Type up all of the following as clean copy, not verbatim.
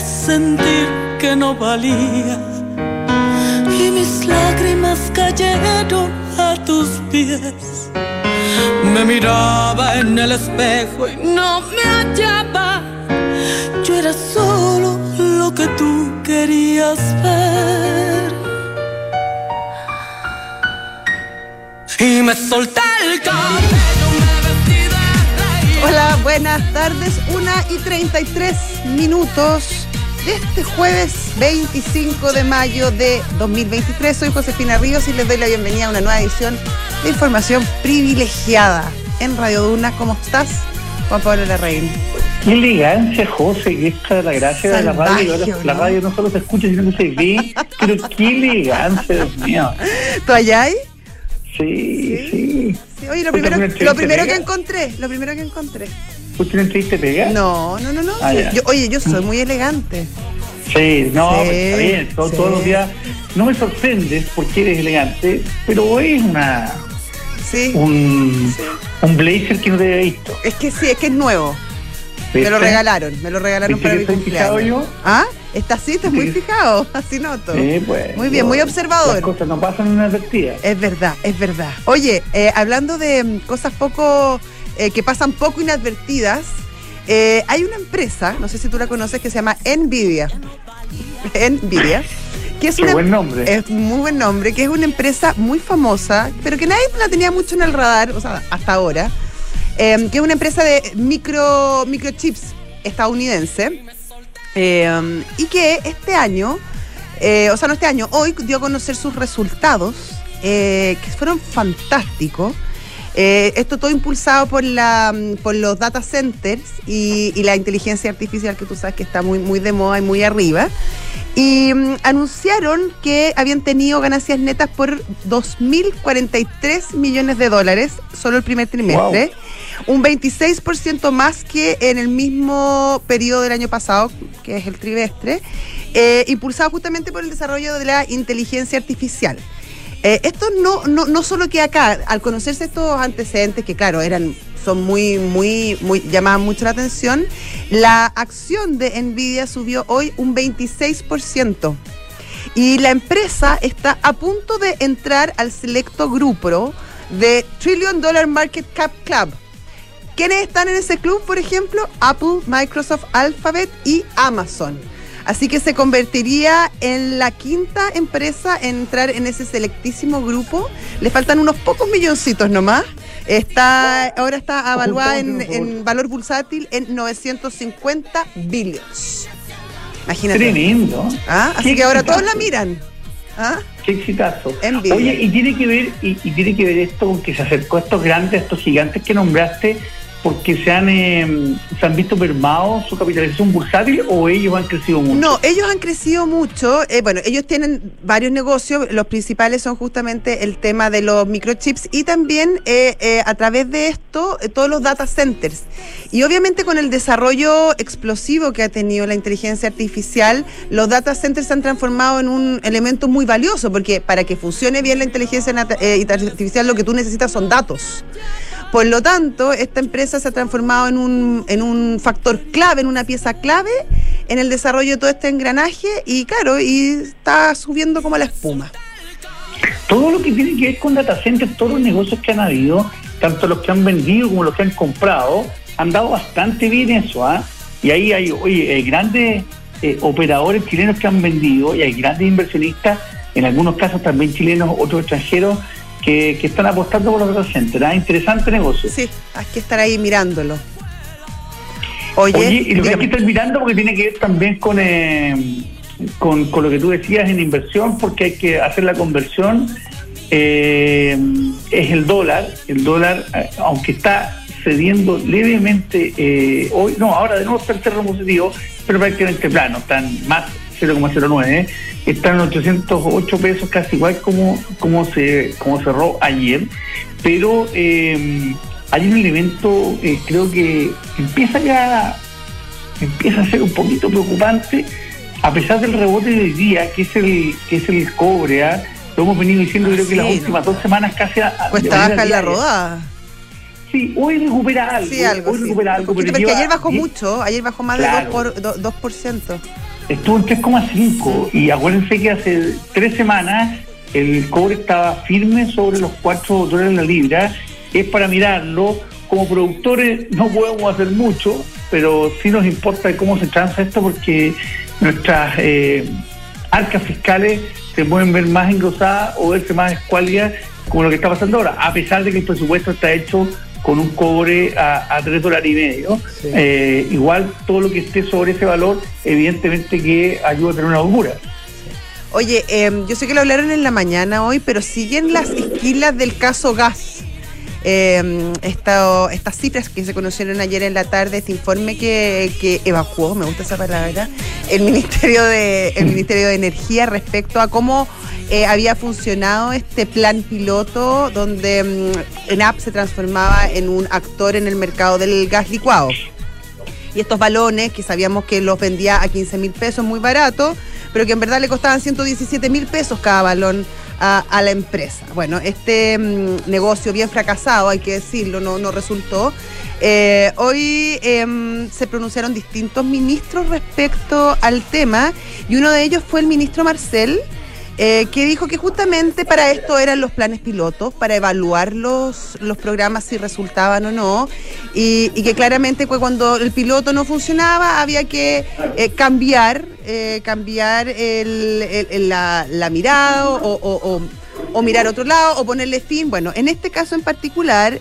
sentir que no valía, y mis lágrimas cayeron a tus pies. Me miraba en el espejo y no me hallaba. Yo era solo lo que tú querías ver. Y me solté el cabello, me vestí de rey. Hola, buenas tardes, 1:33 de este jueves 25 de mayo de 2023. Soy Josefina Ríos y les doy la bienvenida a una nueva edición de Información Privilegiada en Radio Duna. ¿Cómo estás, Juan Pablo Larraín? Qué elegancia, José, que esta es la gracia Salvaje, de la radio. Ahora, ¿no? La radio no solo se escucha, sino que se ve. Pero qué elegancia, Dios mío. ¿Tú allá hay? Sí. Sí, oye, lo primero que encontré. ¿Usted no entrevista pega? No. Ah, Sí, yo soy muy elegante. Sí, no, Sí, pues está bien. Todos los días no me sorprendes porque eres elegante, pero es un blazer que no te había visto. Es que sí, es que es nuevo. ¿Viste? Me lo regalaron para mi ¿Estoy fijado cumpleaños. yo? ¿Ah? Estás muy fijado, así noto. Sí, pues. Muy bien, muy observador. Las cosas no pasan inadvertidas. Es verdad. Oye, hablando de cosas que pasan poco inadvertidas, hay una empresa, no sé si tú la conoces, que se llama Nvidia. Que es buen nombre. Es muy buen nombre, que es una empresa muy famosa, pero que nadie la tenía mucho en el radar, o sea, hasta ahora, que es una empresa de microchips estadounidense, y que hoy dio a conocer sus resultados, que fueron fantásticos. Esto todo impulsado por los data centers y la inteligencia artificial, que tú sabes que está muy de moda y muy arriba. Y anunciaron que habían tenido ganancias netas por $2.043 millones solo el primer trimestre. Wow. Un 26% más que en el mismo periodo del año pasado, que es el trimestre, impulsado justamente por el desarrollo de la inteligencia artificial. Esto no solo queda acá. Al conocerse estos antecedentes, que claro, son muy llamaban mucho la atención, la acción de Nvidia subió hoy un 26%. Y la empresa está a punto de entrar al selecto grupo de $1 Trillion Market Cap Club. ¿Quiénes están en ese club, por ejemplo? Apple, Microsoft, Alphabet y Amazon. Así que se convertiría en la quinta empresa en entrar en ese selectísimo grupo. Le faltan unos pocos milloncitos nomás. Ahora está evaluada en valor bursátil en 950 billions. Imagínate. Tremendo. Así que ahora todos la miran. Qué exitazo. Nvidia. Oye, y tiene que ver esto con que se acercó a estos gigantes que nombraste, porque se han visto mermados su capitalización bursátil, o ellos han crecido mucho. No, ellos han crecido mucho. Ellos tienen varios negocios. Los principales son justamente el tema de los microchips y también a través de esto todos los data centers. Y obviamente con el desarrollo explosivo que ha tenido la inteligencia artificial, los data centers se han transformado en un elemento muy valioso, porque para que funcione bien la inteligencia artificial lo que tú necesitas son datos. Por lo tanto, esta empresa se ha transformado en un factor clave, en una pieza clave en el desarrollo de todo este engranaje y claro, y está subiendo como la espuma. Todo lo que tiene que ver con data centers, todos los negocios que han habido, tanto los que han vendido como los que han comprado, han dado bastante bien eso, Y ahí hay grandes operadores chilenos que han vendido y hay grandes inversionistas, en algunos casos también chilenos, otros extranjeros, que están apostando por los data centers. Interesante negocio. Sí, hay que estar ahí mirándolo. Oye, y lo que hay que estar mirando, porque tiene que ver también con lo que tú decías en inversión, porque hay que hacer la conversión, es el dólar. El dólar, aunque está cediendo levemente ahora de nuevo está el terreno positivo, pero prácticamente plano, están más 0,09, están en 808 pesos, casi igual como cerró ayer, pero hay un elemento, creo que empieza a ser un poquito preocupante, a pesar del rebote de hoy día, que es el cobre. Lo hemos venido diciendo, creo que las últimas 2 semanas casi. Cuesta baja en la rodada. Sí, hoy recupera algo. Sí, algo, hoy recupera algo. Porque ayer bajó mucho, ayer bajó más de 2%. estuvo en 3,5 y acuérdense que hace 3 semanas el cobre estaba firme sobre los $4 la libra. Es para mirarlo. Como productores no podemos hacer mucho, pero sí nos importa cómo se transa esto, porque nuestras arcas fiscales se pueden ver más engrosadas o verse más escuálidas como lo que está pasando ahora, a pesar de que el presupuesto está hecho con un cobre a $3.50. Sí. Igual todo lo que esté sobre ese valor, evidentemente que ayuda a tener una holgura. Oye, yo sé que lo hablaron en la mañana hoy, pero siguen las esquilas del caso gas. Estas cifras que se conocieron ayer en la tarde, este informe que evacuó, me gusta esa palabra, el Ministerio de Energía respecto a cómo había funcionado este plan piloto donde ENAP se transformaba en un actor en el mercado del gas licuado. Y estos balones que sabíamos que los vendía a 15.000 pesos, muy barato, pero que en verdad le costaban 117.000 pesos cada balón a la empresa. Bueno, este negocio bien fracasado, hay que decirlo, no resultó. Hoy se pronunciaron distintos ministros respecto al tema, y uno de ellos fue el ministro Marcel, que dijo que justamente para esto eran los planes pilotos, para evaluar los programas si resultaban o no, y que claramente cuando el piloto no funcionaba había que cambiar la mirada o mirar a otro lado o ponerle fin. Bueno, en este caso en particular,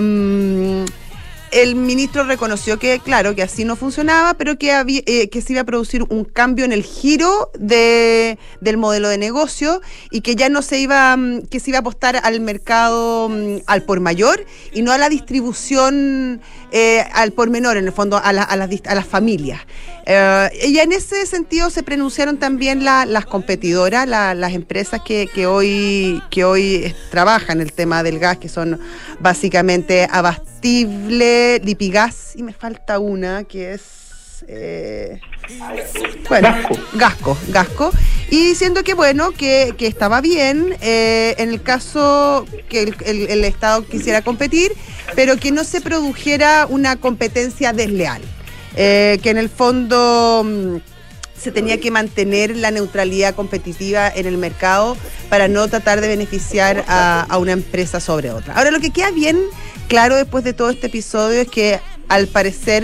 el ministro reconoció que, claro, que así no funcionaba, pero que se iba a producir un cambio en el giro del modelo de negocio, y que ya no se iba a apostar al mercado al por mayor y no a la distribución al por menor, en el fondo a las familias. Y en ese sentido se pronunciaron también las competidoras, las empresas que hoy trabajan el tema del gas, que son básicamente Abastible, Lipigas, y me falta una que es Gasco, y diciendo que bueno, que estaba bien en el caso que el Estado quisiera competir, pero que no se produjera una competencia desleal, que en el fondo se tenía que mantener la neutralidad competitiva en el mercado para no tratar de beneficiar a una empresa sobre otra. Ahora, lo que queda bien claro después de todo este episodio es que al parecer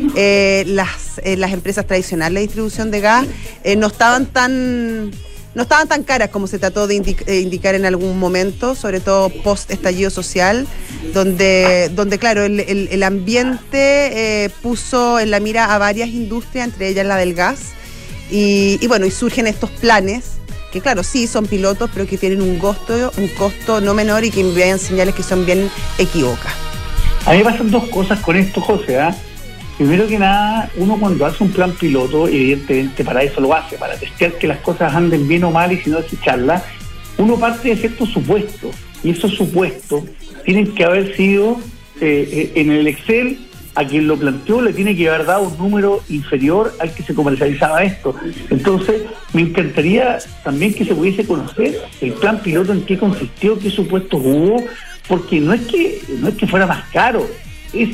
las empresas tradicionales de distribución de gas no estaban tan caras como se trató de indicar en algún momento, sobre todo post estallido social, donde claro, el ambiente puso en la mira a varias industrias, entre ellas la del gas, y bueno, y surgen estos planes que claro, sí son pilotos, pero que tienen un costo no menor y que envían señales que son bien equívocas. A mí me pasan dos cosas con esto, José. Primero que nada, uno cuando hace un plan piloto, evidentemente para eso lo hace, para testear que las cosas anden bien o mal y si no desecharlas, uno parte de ciertos supuestos, y esos supuestos tienen que haber sido en el Excel. A quien lo planteó le tiene que haber dado un número inferior al que se comercializaba esto. Entonces, me encantaría también que se pudiese conocer el plan piloto, en qué consistió, qué supuestos hubo, porque no es que fuera más caro, es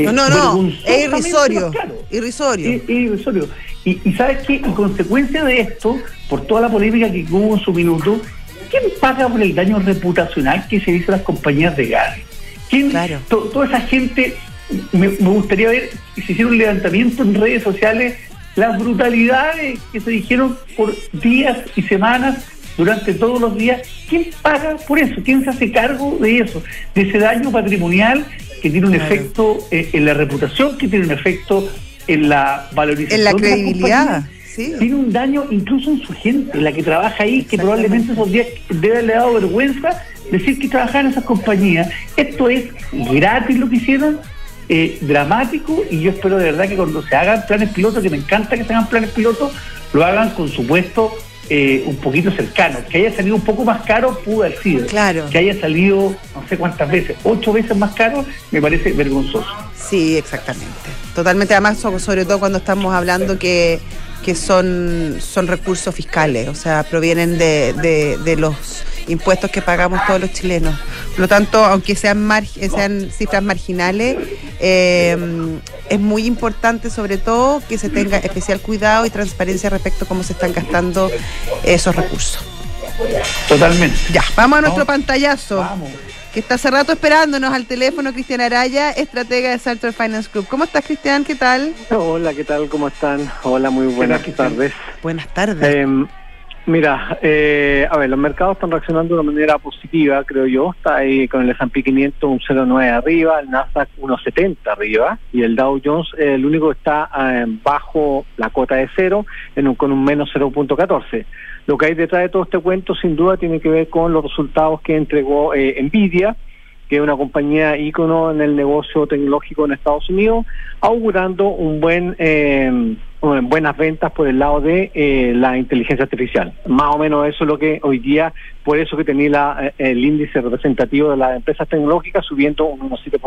irrisorio. Irrisorio. Y ¿sabes qué? En consecuencia de esto, por toda la polémica que hubo en su minuto, ¿quién paga por el daño reputacional que se hizo a las compañías de gas? ¿Quién? Claro. Toda esa gente. Me gustaría ver si se hicieron un levantamiento en redes sociales, las brutalidades que se dijeron por días y semanas, durante todos los días. ¿Quién paga por eso? ¿Quién se hace cargo de eso? De ese daño patrimonial que tiene un efecto en la reputación, que tiene un efecto en la valorización, en la credibilidad. Sí. Tiene un daño incluso en su gente, en la que trabaja ahí, que probablemente esos días debe haberle dado vergüenza decir que trabajaba en esas compañías. Esto es gratis lo que hicieron. Dramático, y yo espero de verdad que cuando se hagan planes pilotos, que me encanta que se hagan planes pilotos, lo hagan con supuesto un poquito cercano. Que haya salido un poco más caro pudo haber sido. Claro. Que haya salido no sé cuántas veces, 8 veces más caro, me parece vergonzoso. Sí, exactamente. Totalmente, además, sobre todo cuando estamos hablando que son recursos fiscales, o sea, provienen de los impuestos que pagamos todos los chilenos. Por lo tanto, aunque sean cifras marginales, es muy importante sobre todo que se tenga especial cuidado y transparencia respecto a cómo se están gastando esos recursos. Totalmente. Ya, vamos a nuestro pantallazo. Vamos. Que está hace rato esperándonos al teléfono, Cristian Araya, estratega de Salter Finance Group. ¿Cómo estás, Cristian? ¿Qué tal? Hola, ¿qué tal? ¿Cómo están? Hola, muy buenas tardes. Buenas tardes. Mira, a ver, los mercados están reaccionando de una manera positiva, creo yo. Está ahí con el S&P 500 un 0,9 arriba, el Nasdaq 1,70 arriba, y el Dow Jones, el único que está bajo la cota de cero, con un menos 0,14. Lo que hay detrás de todo este cuento, sin duda, tiene que ver con los resultados que entregó Nvidia, que es una compañía ícono en el negocio tecnológico en Estados Unidos, augurando buenas ventas por el lado de la inteligencia artificial. Más o menos eso es lo que hoy día, por eso que tenía el índice representativo de las empresas tecnológicas subiendo un 7%.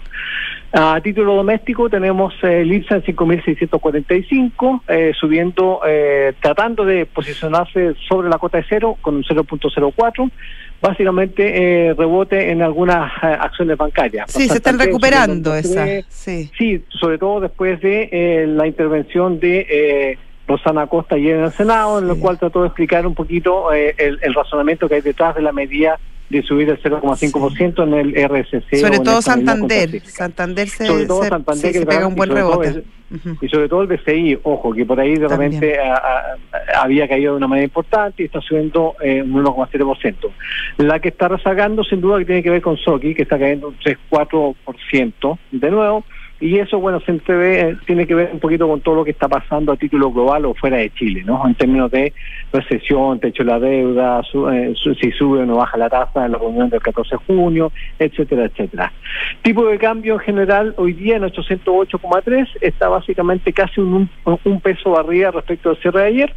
A título doméstico tenemos el IPSA en 5.645, subiendo, tratando de posicionarse sobre la cota de cero con un 0.04. Básicamente rebote en algunas acciones bancarias. Sí, se están recuperando esas. Sí, sobre todo después de la intervención de Rosana Acosta ayer en el Senado, en el cual trató de explicar un poquito el razonamiento que hay detrás de la medida de subir el 0,5% en el RSC. Sobre todo Santander. Santander se pega un buen rebote. Y sobre todo el BCI, ojo, que por ahí de repente había caído de una manera importante y está subiendo un 1,7%. La que está rezagando, sin duda, que tiene que ver con Soki, que está cayendo un 3,4% de nuevo. Y eso, bueno, se entrevé, tiene que ver un poquito con todo lo que está pasando a título global o fuera de Chile, ¿no? En términos de recesión, techo de la deuda, si sube o no baja la tasa en la reunión del 14 de junio, etcétera, etcétera. Tipo de cambio en general, hoy día en 808,3, está básicamente casi un peso arriba respecto al cierre de ayer.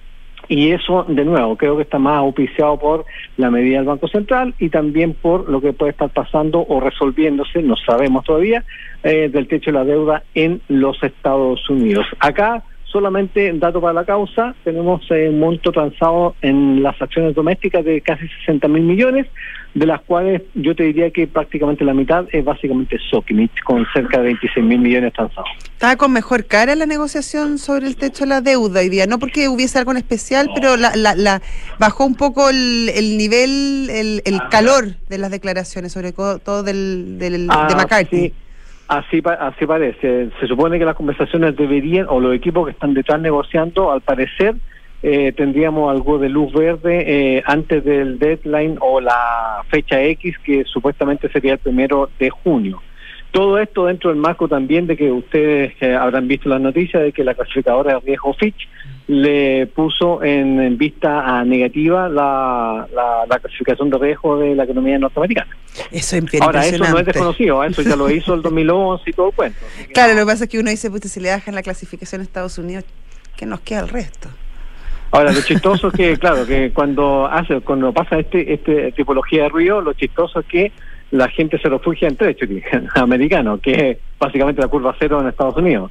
Y eso, de nuevo, creo que está más auspiciado por la medida del Banco Central y también por lo que puede estar pasando o resolviéndose, no sabemos todavía, del techo de la deuda en los Estados Unidos. Acá, solamente dato para la causa, tenemos un monto transado en las acciones domésticas de casi 60.000 millones, de las cuales yo te diría que prácticamente la mitad es básicamente Sokimich, con cerca de 26.000 millones transados. Estaba con mejor cara la negociación sobre el techo de la deuda hoy día, no porque hubiese algo en especial, pero la bajó un poco el nivel, el calor de las declaraciones, sobre todo de McCarthy. Sí. Así parece. Se supone que las conversaciones deberían, o los equipos que están detrás negociando, al parecer, tendríamos algo de luz verde antes del deadline o la fecha X, que supuestamente sería el 1 de junio. Todo esto dentro del marco también de que ustedes habrán visto las noticias de que la clasificadora de riesgo Fitch le puso en vista negativa la clasificación de riesgo de la economía norteamericana. Eso es Ahora, eso no es desconocido, eso ya lo hizo el 2011 y todo el cuento. Claro, lo que pasa es que uno dice, pues si le dejan la clasificación a Estados Unidos, ¿qué nos queda el resto? Ahora, lo chistoso es que, claro, que cuando pasa este tipología de ruido, lo chistoso es que la gente se refugia en Treasury americano, que es básicamente la curva cero en Estados Unidos,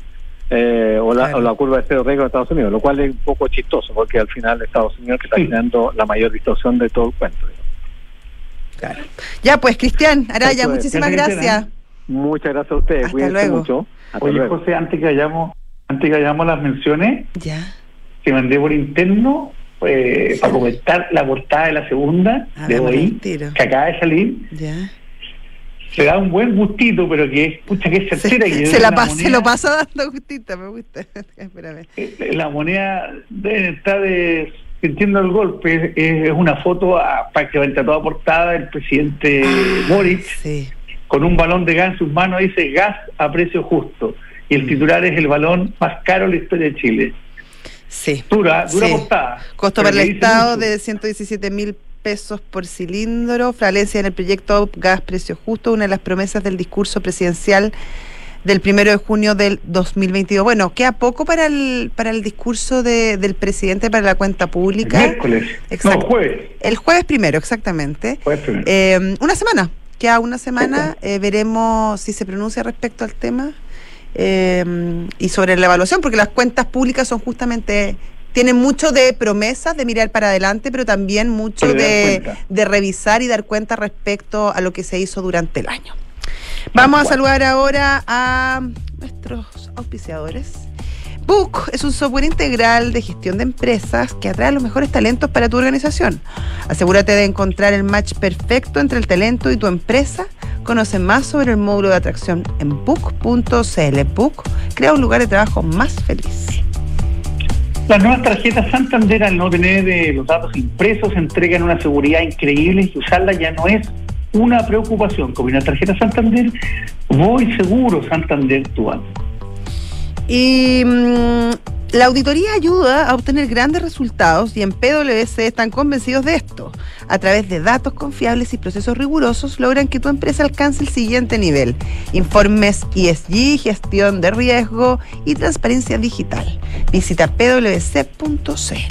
o la curva de cero riesgo en Estados Unidos, lo cual es un poco chistoso, porque al final Estados Unidos que está generando la mayor distorsión de todo el cuento. Claro. Ya pues, Cristian Araya, muchísimas gracias. Muchas gracias a ustedes. Hasta Cuídense luego. Mucho. Oye, luego. José, antes que vayamos las menciones, que mandé por interno para comentar la portada de la segunda de hoy, que acaba de salir. Ya. Se da un buen gustito, pero que es certera. Se lo pasa dando gustito, me gusta. Espérame. La moneda debe estar sintiendo el golpe. Es una foto prácticamente a toda portada del presidente Boric, con un balón de gas en sus manos, dice gas a precio justo. Y el titular es el balón más caro en la historia de Chile. Sí. Dura portada. Costo para el Estado de 117.000 pesos por cilindro, falencia en el proyecto gas precio justo, una de las promesas del discurso presidencial del 1 de junio del 2022. Bueno, queda poco para el discurso del presidente para la cuenta pública. El miércoles. Exacto. No, jueves. El jueves primero, exactamente. Una semana. Queda una semana. Veremos si se pronuncia respecto al tema y sobre la evaluación, porque las cuentas públicas son justamente... Tienen mucho de promesas, de mirar para adelante, pero también mucho de revisar y dar cuenta respecto a lo que se hizo durante el año. Vamos a saludar ahora a nuestros auspiciadores. Book es un software integral de gestión de empresas que atrae a los mejores talentos para tu organización. Asegúrate de encontrar el match perfecto entre el talento y tu empresa. Conoce más sobre el módulo de atracción en book.cl. Book crea un lugar de trabajo más feliz. Las nuevas tarjetas Santander, al no tener los datos impresos, entregan una seguridad increíble y usarla ya no es una preocupación. Con una tarjeta Santander, voy seguro, Santander, tu banco. Y la auditoría ayuda a obtener grandes resultados y en PwC están convencidos de esto. A través de datos confiables y procesos rigurosos logran que tu empresa alcance el siguiente nivel: informes ESG, gestión de riesgo y transparencia digital. Visita pwc.cl.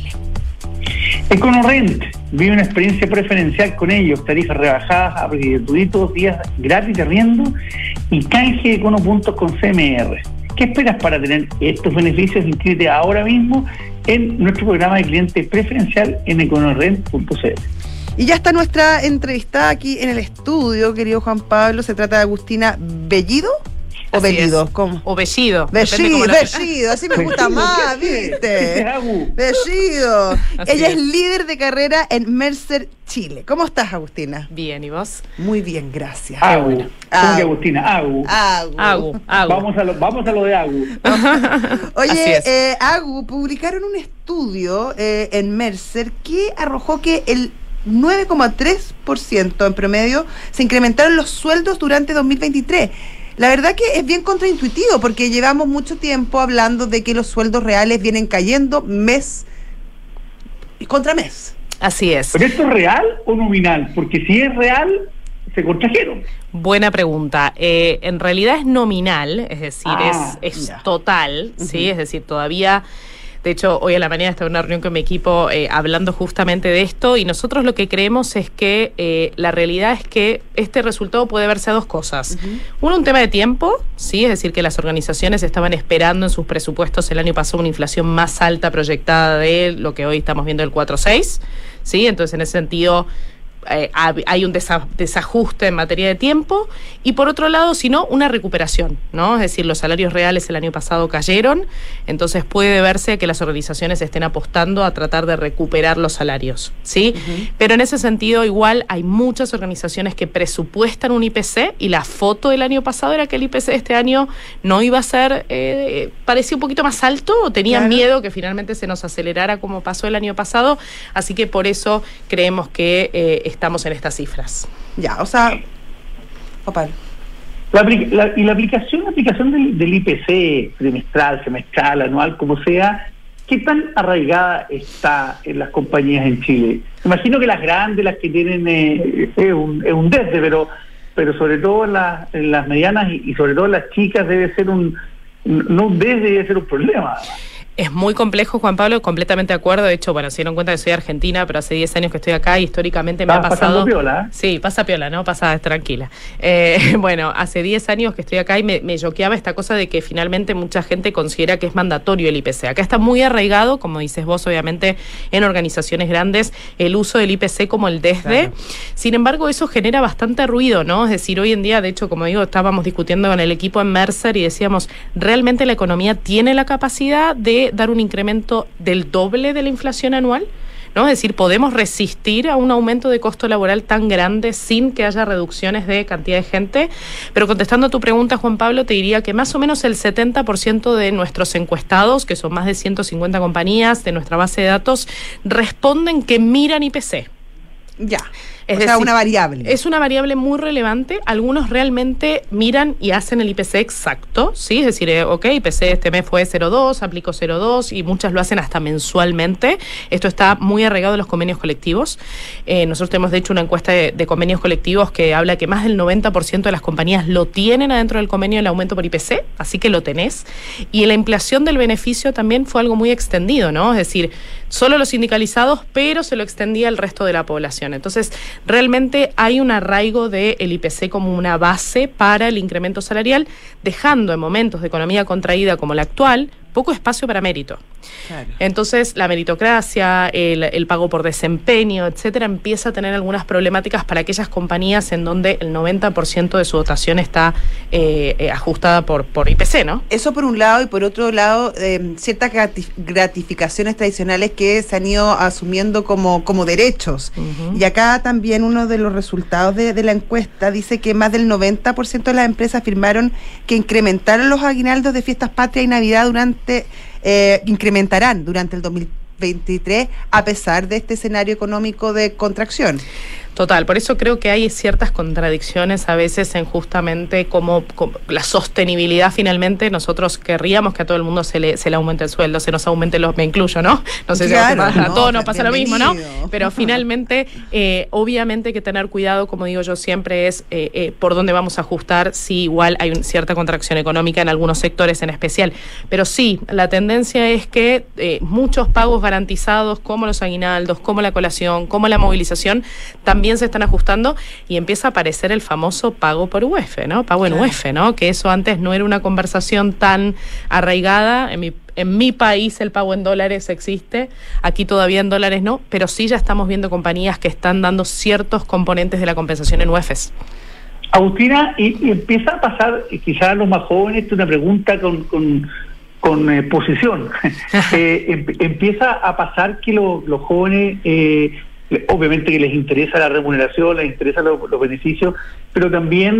EconoRent vive una experiencia preferencial con ellos, tarifas rebajadas, abrir gratuitos, días gratis de arriendo y canje de econopuntos con CMR. ¿Qué esperas para tener estos beneficios? Inscríbete ahora mismo en nuestro programa de cliente preferencial en econorent.cl. Y ya está nuestra entrevistada aquí en el estudio, querido Juan Pablo. Se trata de Agustina Bellido. ¿O Bellido? ¿Cómo? O Bellido. Bellido, así me gusta más, ¿viste? Bellido. Ella es líder de carrera en Mercer, Chile. ¿Cómo estás, Agustina? Bien, ¿y vos? Muy bien, gracias. ¿Cómo que Agustina? Agu. Vamos a lo de Agu. Oye, Agu, publicaron un estudio en Mercer que arrojó que el 9,3% en promedio se incrementaron los sueldos durante 2023. La verdad que es bien contraintuitivo porque llevamos mucho tiempo hablando de que los sueldos reales vienen cayendo mes contra mes. Así es. ¿Pero esto es real o nominal? Porque si es real, se contrajeron. Buena pregunta. En realidad es nominal, es decir, es total, ¿sí? Es decir, todavía... De hecho, hoy a la mañana estaba en una reunión con mi equipo hablando justamente de esto y nosotros lo que creemos es que la realidad es que este resultado puede verse a dos cosas. Uno, un tema de tiempo, ¿sí? Es decir, que las organizaciones estaban esperando en sus presupuestos el año pasado una inflación más alta proyectada de lo que hoy estamos viendo, el 4,6, ¿sí? Entonces, en ese sentido... hay un desajuste en materia de tiempo y por otro lado, si no, una recuperación, ¿no? Es decir, los salarios reales el año pasado cayeron, entonces puede verse que las organizaciones estén apostando a tratar de recuperar los salarios, ¿sí? Pero en ese sentido, igual hay muchas organizaciones que presupuestan un IPC y la foto del año pasado era que el IPC de este año no iba a ser, parecía un poquito más alto o tenían miedo que finalmente se nos acelerara como pasó el año pasado, así que por eso creemos que estamos en estas cifras. Ya, o sea, Opal. La aplicación del IPC trimestral, semestral, anual, como sea, ¿qué tan arraigada está en las compañías en Chile? Me imagino que las grandes, las que tienen es un desde, pero sobre todo en las medianas y sobre todo en las chicas debe ser no un desde, debe ser un problema. Es muy complejo, Juan Pablo, completamente de acuerdo. De hecho, bueno, se dieron cuenta que soy argentina, pero hace 10 años que estoy acá y históricamente me ha pasado... Piola, ¿eh? Sí, pasa piola, ¿no? Pasa tranquila. Bueno, hace 10 años que estoy acá y me choqueaba esta cosa de que finalmente mucha gente considera que es mandatorio el IPC. Acá está muy arraigado, como dices vos, obviamente, en organizaciones grandes, el uso del IPC como el desde. Claro. Sin embargo, eso genera bastante ruido, ¿no? Es decir, hoy en día, de hecho, como digo, estábamos discutiendo con el equipo en Mercer y decíamos, ¿realmente la economía tiene la capacidad de dar un incremento del doble de la inflación anual? ¿No? Es decir, ¿podemos resistir a un aumento de costo laboral tan grande sin que haya reducciones de cantidad de gente? Pero contestando a tu pregunta, Juan Pablo, te diría que más o menos el 70% de nuestros encuestados, que son más de 150 compañías de nuestra base de datos, responden que miran IPC. Ya. Es decir, una variable. Es una variable muy relevante. Algunos realmente miran y hacen el IPC exacto, ¿sí? Es decir, IPC este mes fue 0,2, aplico 0,2 y muchas lo hacen hasta mensualmente. Esto está muy arraigado en los convenios colectivos. Nosotros tenemos, de hecho, una encuesta de convenios colectivos que habla que más del 90% de las compañías lo tienen adentro del convenio el aumento por IPC, así que lo tenés. Y la inflación del beneficio también fue algo muy extendido, ¿no? Es decir, solo los sindicalizados, pero se lo extendía al resto de la población. Entonces, realmente hay un arraigo del IPC como una base para el incremento salarial, dejando en momentos de economía contraída como la actual poco espacio para mérito. Claro. Entonces, la meritocracia, el pago por desempeño, etcétera, empieza a tener algunas problemáticas para aquellas compañías en donde el 90% de su dotación está ajustada por IPC, ¿no? Eso por un lado, y por otro lado, ciertas gratificaciones tradicionales que se han ido asumiendo como derechos. Y acá también uno de los resultados de la encuesta dice que más del 90% de las empresas afirmaron que incrementaron los aguinaldos de fiestas patrias y Navidad incrementarán durante el 2023 a pesar de este escenario económico de contracción. Total, por eso creo que hay ciertas contradicciones a veces en justamente como la sostenibilidad. Finalmente nosotros querríamos que a todo el mundo se le aumente el sueldo, se nos aumente me incluyo, ¿no? No sé claro, si a todos nos pasa lo mismo, ¿no? Pero finalmente, obviamente hay que tener cuidado, como digo yo siempre, es por dónde vamos a ajustar, si igual hay cierta contracción económica en algunos sectores en especial. Pero sí, la tendencia es que muchos pagos garantizados, como los aguinaldos, como la colación, como la movilización, también se están ajustando y empieza a aparecer el famoso pago por UF, ¿no? Pago en UF, ¿no? Que eso antes no era una conversación tan arraigada. En mi país el pago en dólares existe, aquí todavía en dólares no, pero sí ya estamos viendo compañías que están dando ciertos componentes de la compensación en UFs. Agustina, y empieza a pasar, quizás a los más jóvenes, una pregunta con posición. Empieza a pasar que los jóvenes... obviamente que les interesa la remuneración, les interesan los beneficios, pero también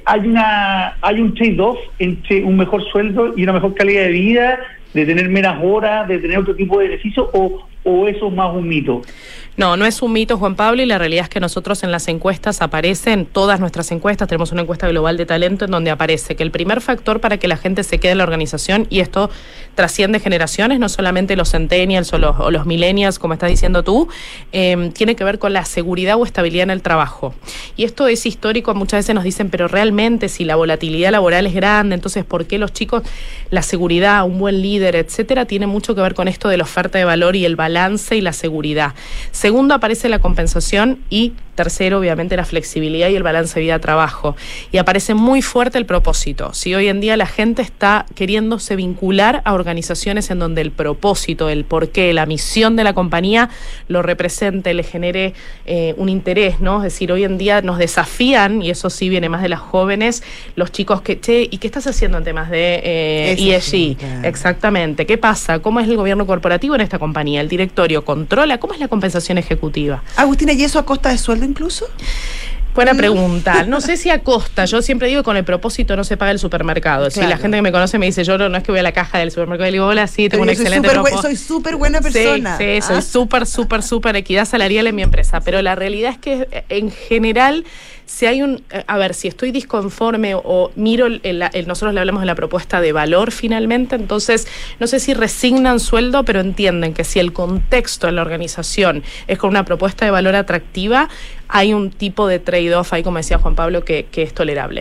hay un trade-off entre un mejor sueldo y una mejor calidad de vida, de tener menos horas, de tener otro tipo de beneficios, o eso es más un mito. No es un mito, Juan Pablo, y la realidad es que nosotros en las encuestas aparecen, todas nuestras encuestas, tenemos una encuesta global de talento en donde aparece que el primer factor para que la gente se quede en la organización, y esto trasciende generaciones, no solamente los centennials o los millennials, como estás diciendo tú, tiene que ver con la seguridad o estabilidad en el trabajo. Y esto es histórico, muchas veces nos dicen, pero realmente si la volatilidad laboral es grande, entonces ¿por qué los chicos, la seguridad, un buen líder, etcétera, tiene mucho que ver con esto de la oferta de valor y el balance y la seguridad? Segundo, aparece la compensación, y tercero, obviamente, la flexibilidad y el balance vida-trabajo. Y aparece muy fuerte el propósito. Si hoy en día la gente está queriéndose vincular a organizaciones en donde el propósito, el porqué, la misión de la compañía lo represente, le genere un interés, ¿no? Es decir, hoy en día nos desafían, y eso sí viene más de las jóvenes, los chicos que, ¿y qué estás haciendo en temas de ESG? Sí, claro. Exactamente. ¿Qué pasa? ¿Cómo es el gobierno corporativo en esta compañía? ¿El directorio controla? ¿Cómo es la compensación ejecutiva? Agustina, ¿y eso a costa de sueldo incluso? Buena pregunta. No sé si a costa. Yo siempre digo que con el propósito no se paga el supermercado. Claro. Si la gente que me conoce me dice, yo no es que voy a la caja del supermercado y le digo, hola, sí, tengo un excelente propósito. Soy súper buena persona. Sí, soy súper equidad salarial en mi empresa. Pero la realidad es que en general, si hay si estoy disconforme o miro, nosotros le hablamos de la propuesta de valor finalmente, entonces no sé si resignan sueldo, pero entienden que si el contexto en la organización es con una propuesta de valor atractiva, hay un tipo de trade-off ahí, como decía Juan Pablo, que es tolerable.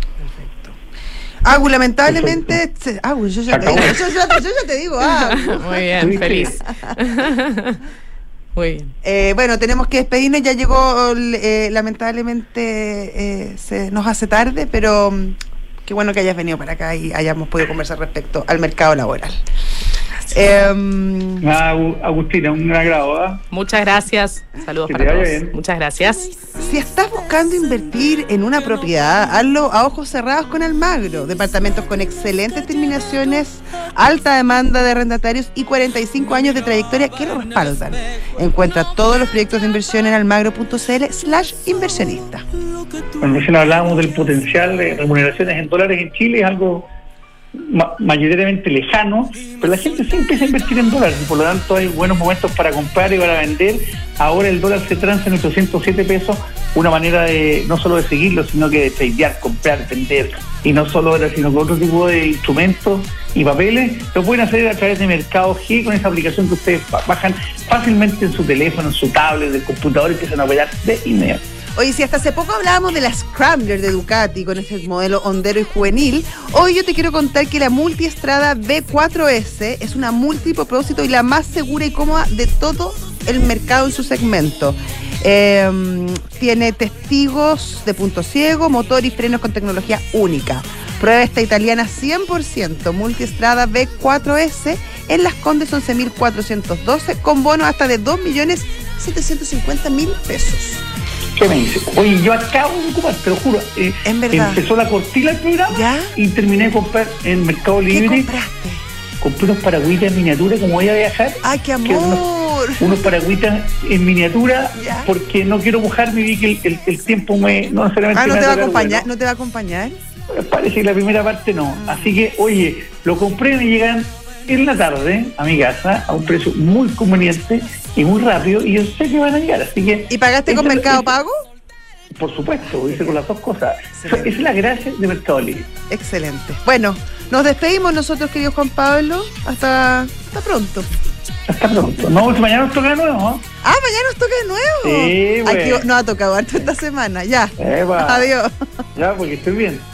Agu, lamentablemente, yo ya te digo, Muy bien, feliz. Muy bien. Bueno, tenemos que despedirnos, ya llegó, lamentablemente se nos hace tarde, pero qué bueno que hayas venido para acá y hayamos podido conversar respecto al mercado laboral. Agustina, un gran agrado, ¿eh? Muchas gracias. Saludos para todos. Muchas gracias. Si estás buscando invertir en una propiedad, hazlo a ojos cerrados con Almagro. Departamentos con excelentes terminaciones, alta demanda de arrendatarios y 45 años de trayectoria que lo respaldan. Encuentra todos los proyectos de inversión en almagro.cl/inversionista. Cuando recién hablábamos del potencial de remuneraciones en dólares en Chile, es algo mayoritariamente lejano, pero la gente sí empieza a invertir en dólares y por lo tanto hay buenos momentos para comprar y para vender. Ahora el dólar se transa en 807 pesos, una manera de no solo de seguirlo, sino que de tradear, comprar, vender, y no solo dólares, sino con otro tipo de instrumentos y papeles. Lo pueden hacer a través de Mercado G con esa aplicación que ustedes bajan fácilmente en su teléfono, en su tablet, del computador, y empiezan a operar de inmediato. Oye, si hasta hace poco hablábamos de la Scrambler de Ducati con ese modelo hondero y juvenil, hoy yo te quiero contar que la Multistrada V4S es una multipropósito y la más segura y cómoda de todo el mercado en su segmento. Tiene testigos de punto ciego, motor y frenos con tecnología única. Prueba esta italiana 100%, Multistrada V4S en Las Condes 11.412, con bonos hasta de 2.750.000 pesos. ¿Qué me dice? Oye, yo acabo de ocupar, te lo juro. En verdad. Empezó la cortina del programa. ¿Ya? Y terminé de comprar en Mercado Libre. ¿Qué compraste? Compré unos paragüitas en miniatura, como voy a viajar. ¡Ay, qué amor! Unos paragüitas en miniatura, ¿ya? Porque no quiero mojarme y vi que el tiempo no necesariamente... ¿no te va a acompañar? Bueno. ¿No te va a acompañar? Parece que la primera parte no. Así que, oye, lo compré y me llegan en la tarde a mi casa a un precio muy conveniente y muy rápido, y yo sé que van a llegar, así que... ¿Y pagaste con Mercado Pago? Por supuesto, hice con las dos cosas. Esa es la gracia de Mercado Libre. Excelente. Bueno, nos despedimos nosotros, querido Juan Pablo. Hasta pronto. Hasta pronto. No, mañana nos toca de nuevo, ¿no? Ah, mañana nos toca de nuevo. Sí, bueno. Aquí nos ha tocado harto esta semana. Ya. Eva. Adiós. Ya, porque estoy bien.